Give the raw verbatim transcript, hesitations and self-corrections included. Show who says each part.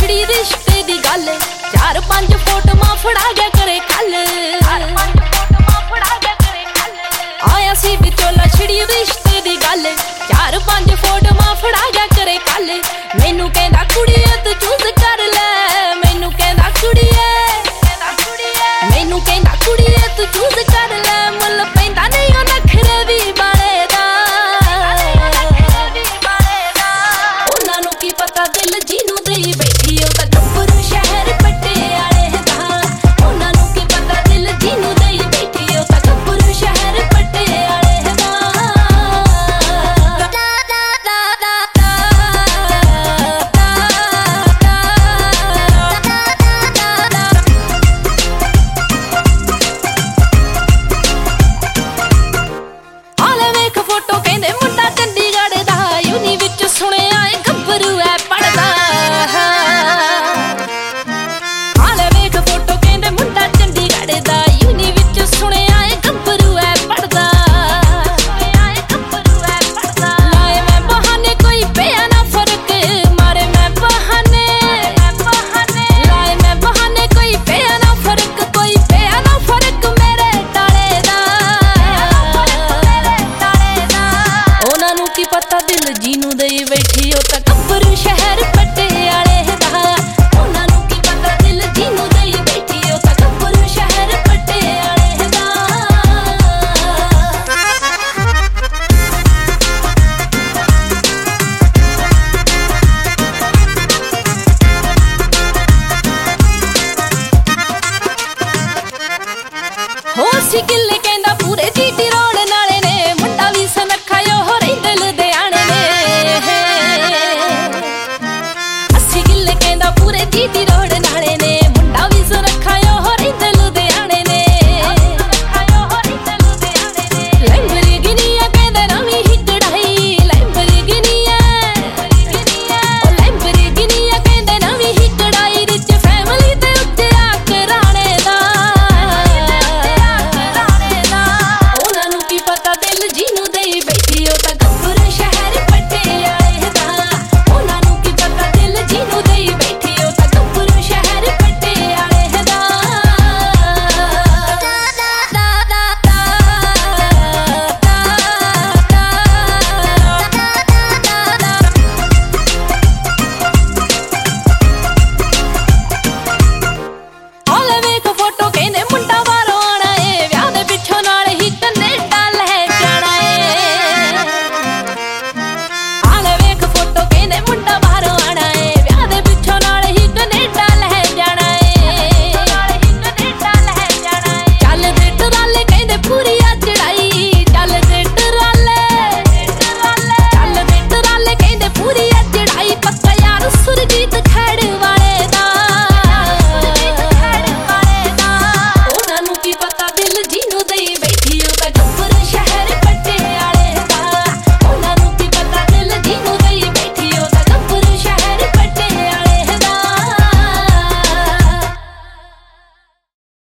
Speaker 1: ਛਿੜੀ ਰਿਸ਼ਤੇ ਦੀ ਗੱਲ ਚਾਰ ਪੰਜ ਫੋਟੋਆਂ ਫੜਾ ਗਿਆ ਕਰੇ ਖੱਲ ਚਾਰ ਪੰਜ ਫੋਟੋਆਂ ਫੜਾ ਗਿਆ ਕਰੇ ਖੱਲ ਆਇਆ ਸੀ ਵਿਚੋਲਾ ਛਿੜੀ ਰਿਸ਼ਤੇ ਦੀ ਗੱਲ ਚਾਰ ਪੰਜ ਫੋਟੋਆਂ ਫੜਾ ਗਿਆ ਕਰੇ ਖੱਲ ਮੈਨੂੰ ਕਹਿੰਦਾ ਕੁੜੀਏ ਤੂੰ ਚੂਜ਼ ਕਰ ਲੈ ਮੈਨੂੰ ਕਹਿੰਦਾ ਕੁੜੀਏ ਮੈਨੂੰ ਕਹਿੰਦਾ ਕੁੜੀਏ ਤੂੰ ਚੂਜ਼ ਕਰ ਲੈ ਮੁੱਲ ਪੈਂਦਾ ਨਹੀਂ ਉਹ ਨਖਰੇ ਵੀ ਬਾਲੇ ਦਾ ਉਹਨਾਂ ਨੂੰ ਕੀ ਪਤਾ ਦਿਲ ਜਿਹਨੂੰ ਦੇਈ ਬੈਠੀ ਉਹ ਤਾਂ ਗੱਭਰੂ ਸ਼ਹਿਰ ਪਟਿਆਲੇ ਦਾ ਉਹਨਾਂ ਨੂੰ ਕੀ ਪਤਾ ਦਿਲ ਜਿਹਨੂੰ ਦੇਈ ਬੈਠੀ ਉਹ ਤਾਂ ਗੱਭਰੂ ਸ਼ਹਿਰ ਪਟਿਆਲੇ ਦਾ ਆਲੇ ਵੇਖ ਫੋਟੋ ਕਹਿੰਦੇ ਮੁੰਡਾ ਚੰਡੀਗੜ੍ਹ ਦਾ ਯੂਨੀ ਵਿੱਚ ਸੁਣਿਆ ਏ ਗੱਭਰੂ ਐ ਪੜਦਾ ਆਲੇ ਵੇਖ ਫੋਟੋ ਕਹਿੰਦੇ ਮੁੰਡਾ ਚੰਡੀਗੜ੍ਹ ਦਾ ਯੂਨੀ ਵਿੱਚ ਸੁਣਿਆ ਏ ਗੱਭਰੂ ਐ ਪੜਦਾ ਸੁਣਿਆ ਏ ਗੱਭਰੂ ਐ ਪੜਦਾ ਲਾਏ ਮੈਂ ਬਹਾਨੇ ਕੋਈ ਪਿਆ ਨਾ ਫਰਕ ਮਾਰੇ ਮੈਂ ਬਹਾਨੇ ਲਾਏ ਮੈਂ ਬਹਾਨੇ ਕੋਈ ਪਿਆ ਨਾ ਫਰਕ ਕੋਈ ਪਿਆ ਨਾ ਫਰਕ ਮੇਰੇ ਟਾਲੇ ਦਾ ਉਹਨਾਂ ਨੂੰ ਕੀ ਪਤਾ ਦਿਲ ਜਿਹਨੂੰ ਦੇਈ ਬੈਠੀ ਉਹ ਤਾਂ ਗੱਭਰੂ ਸ਼ਹਿਰ ਪਟ